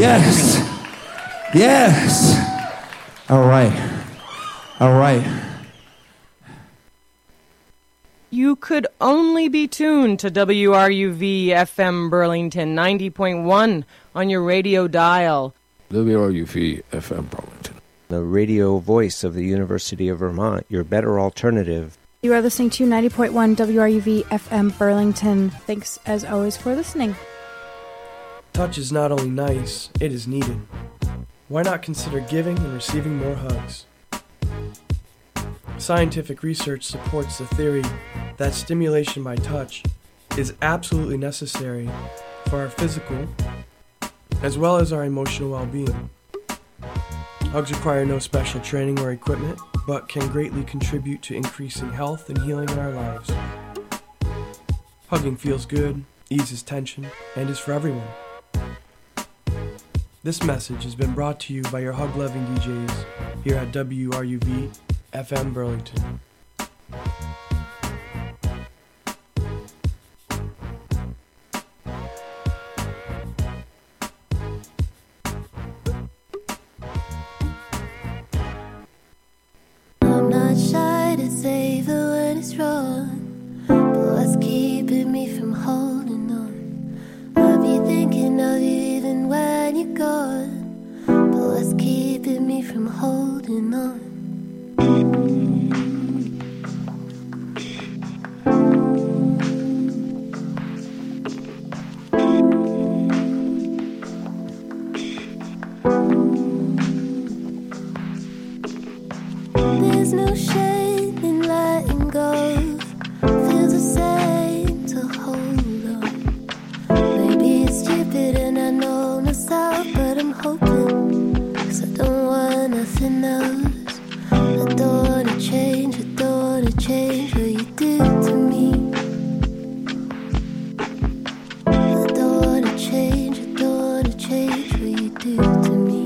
Yes. Yes. All right. All right. You could only be tuned to WRUV FM Burlington 90.1 on your radio dial. WRUV FM Burlington. The radio voice of the University of Vermont, your better alternative. You are listening to 90.1 WRUV FM Burlington. Thanks as always for listening. Touch is not only nice, it is needed. Why not consider giving and receiving more hugs? Scientific research supports the theory that stimulation by touch is absolutely necessary for our physical as well as our emotional well-being. Hugs require no special training or equipment, but can greatly contribute to increasing health and healing in our lives. Hugging feels good, eases tension, and is for everyone. This message has been brought to you by your hug-loving DJs here at WRUV FM Burlington. I'm not shy to say that when it's wrong, but what's keeping me from holding on? I'll be thinking of you even when you're gone, but what's keeping me from holding on? There's no shame in letting go. Feels the same to hold on. Maybe it's stupid and I know myself, but I'm hoping, 'cause I don't want nothing else. I don't wanna change, I don't wanna change what you do to me. I don't wanna change, I don't wanna change what you do to me.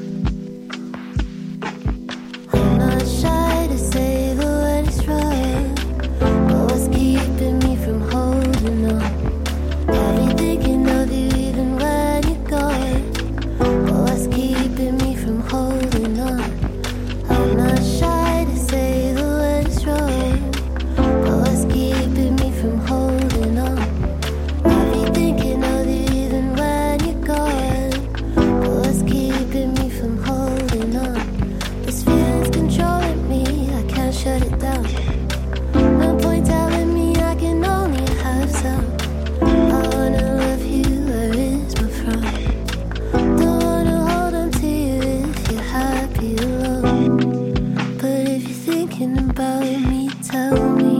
I'm not shy to say that when it's wrong, but what's keeping me from holding on? I'll be thinking of you even when you're gone, but what's keeping me from holding on? I'm not shy to say that when it's wrong, but what's keeping me from holding on? I'll be thinking of you even when you're gone, but what's keeping me from holding on? This feeling's controlling me, I can't shut it down. No point telling me I can only have some. I wanna love you, where is my front? Don't wanna hold on to you if you're happy alone. But if you're thinking about me, tell me.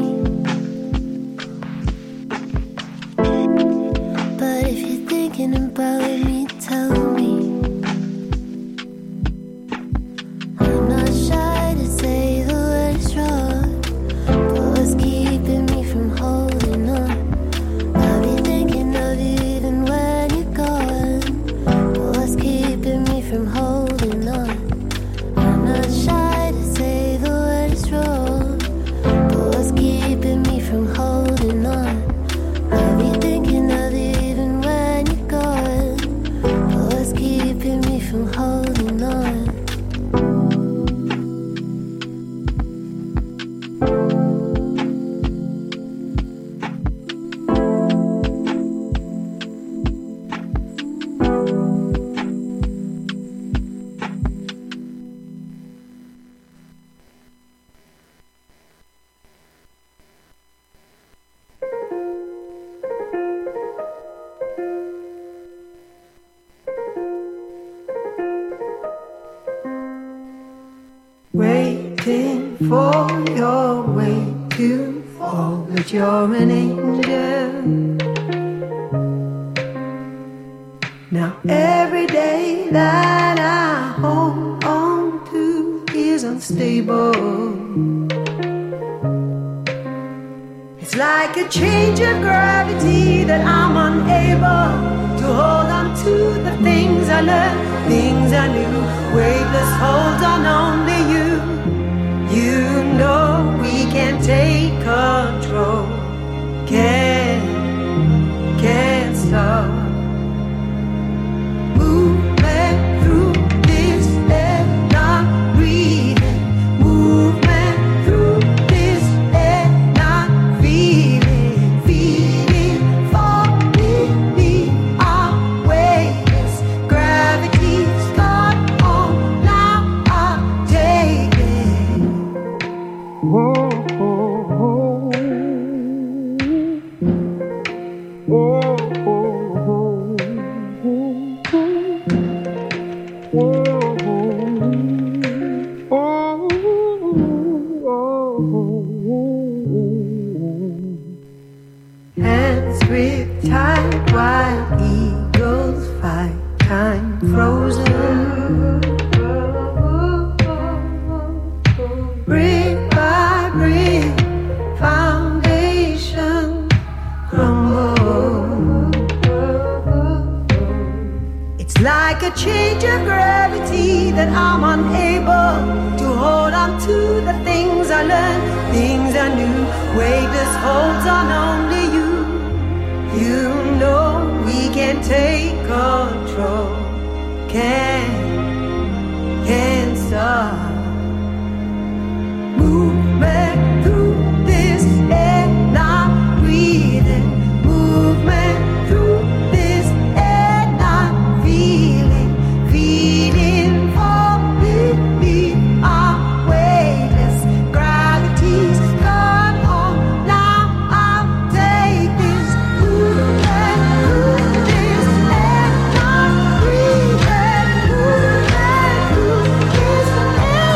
But if you're thinking about me, tell me. I'm not shy to say that when it's wrong, but what's keeping me from holding on? I'll be thinking of you even when you're gone, but what's keeping me from holding on? I'm not shy to say that when it's wrong, but what's keeping me from holding on? I'll be thinking of you even when you're gone, but what's keeping me from holding on? Waiting for your way to fall, but you're an angel. Now every day that I hold on to is unstable. It's like a change of gravity that I'm unable to hold on to the things I learned, things I knew. Weightless hold on only you. You know we can take control. Can't stop. Move Hands grip tight while eagles fight, time frozen. Brick by brick, foundation crumble. It's like a change of gravity that I'm unable to hold on to the things I learned, things I knew. Weightless holds on only you. You know we can take control. Can't stop. Movement through this air, not breathing. Movement through this air, not feeling. Feeling falling beneath our weightless gravity's gone on. Now I'll take this movement through this air, not breathing. Movement through this air.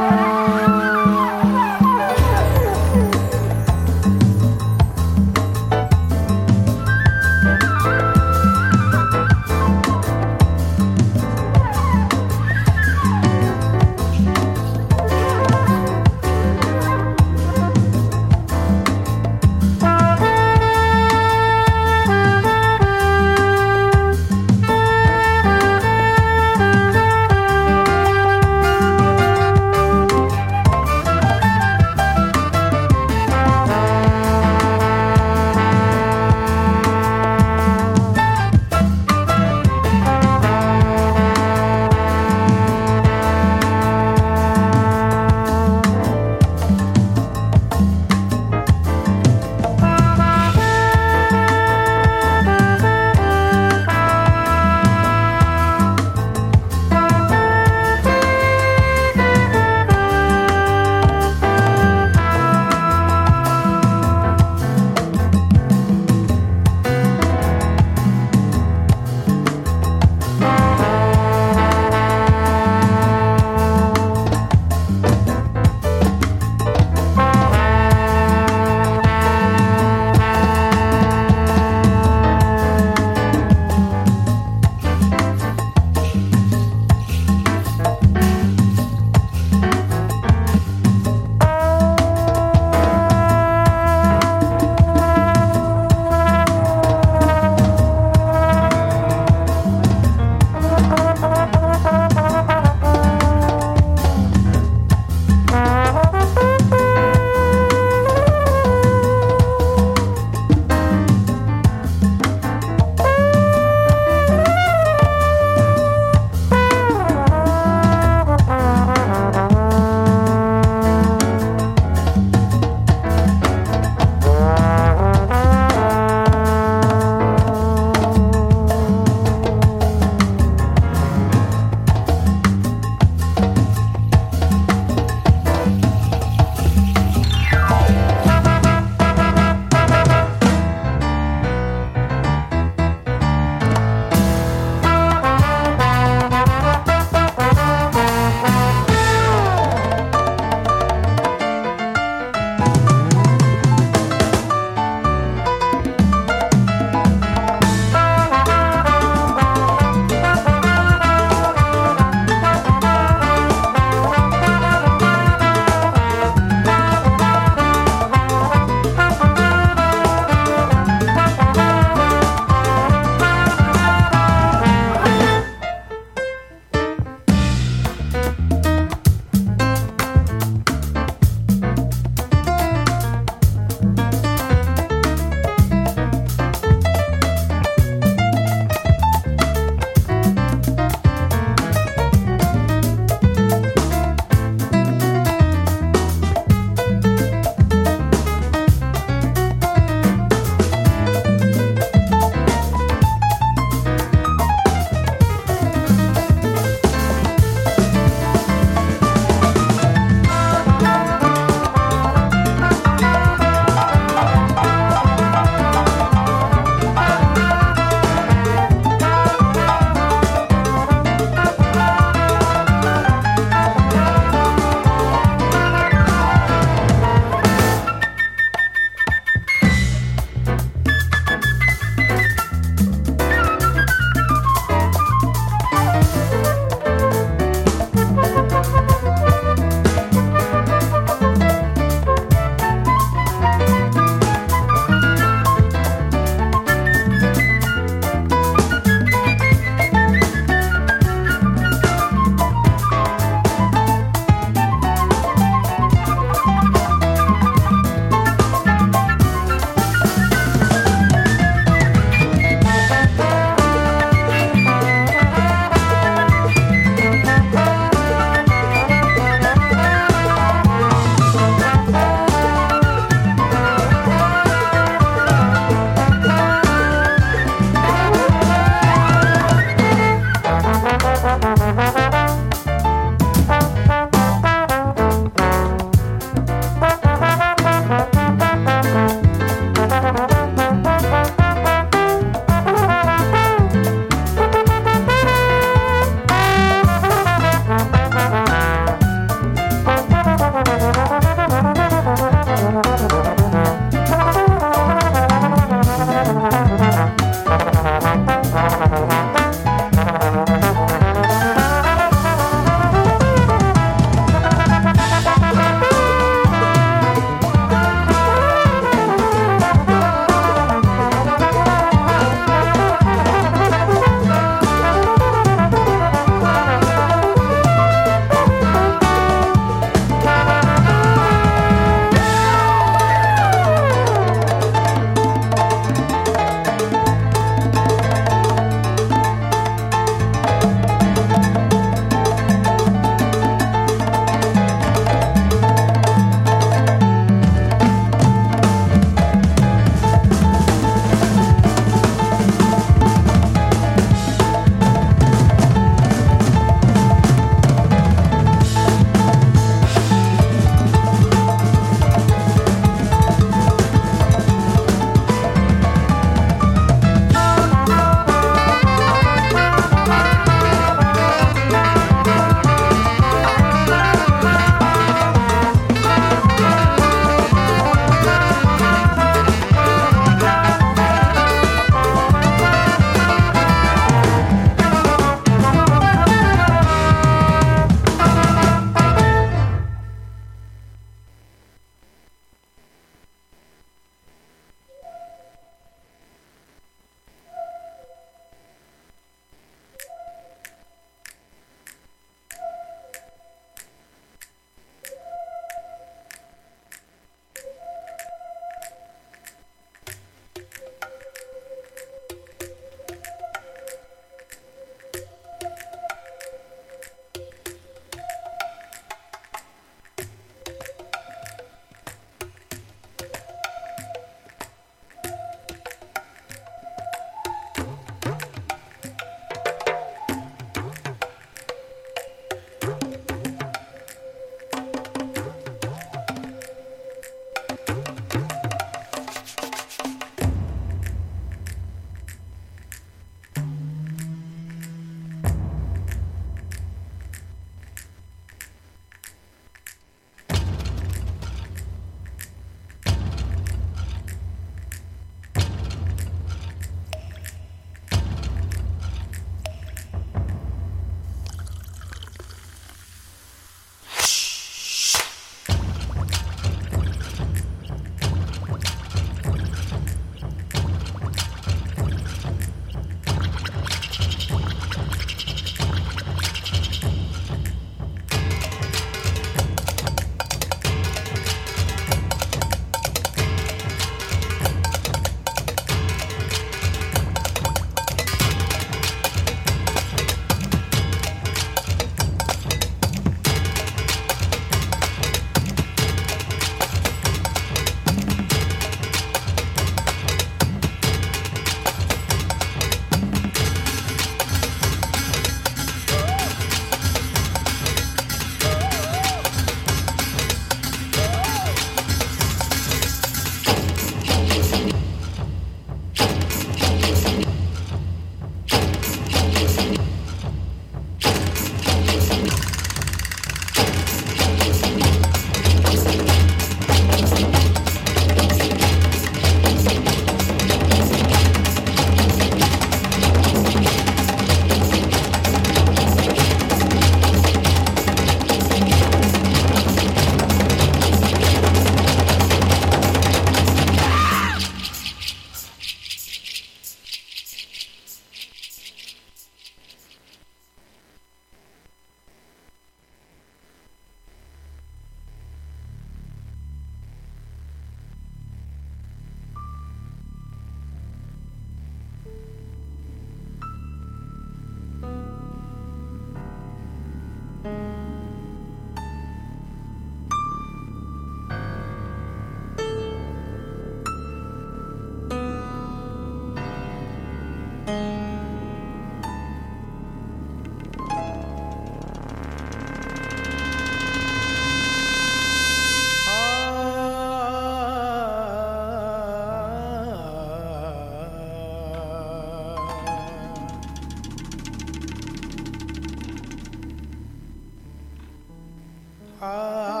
heart.